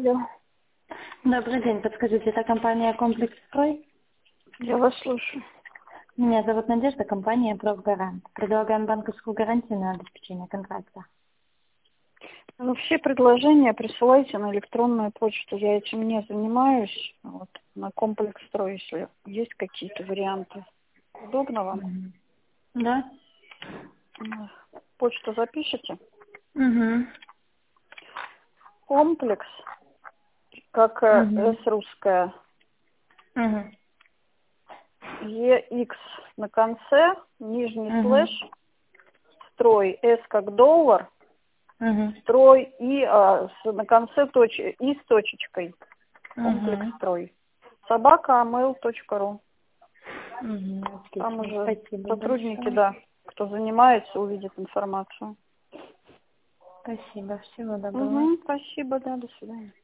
Алло, Добрый день, подскажите, это компания «Комплекс Строй»? я вас слушаю. Меня зовут Надежда, компания «Профгарант». Предлагаем банковскую гарантию на обеспечение контракта. Ну, все предложения присылайте на электронную почту. Я этим не занимаюсь. Вот, на комплекс строй, если есть какие-то варианты. Удобно вам? Да? Почту запишите. Угу. Комплекс, как Угу. С русская, Угу. EX на конце, нижний Угу. слэш, строй, S как доллар, Угу. строй и на конце и с точечкой. Комплекс Угу. строй. @mail.ru. Угу. Там Отлично, уже спасибо сотрудники, большое. да, кто занимается, увидит информацию. Спасибо, всего доброго. Угу, спасибо, да, до свидания.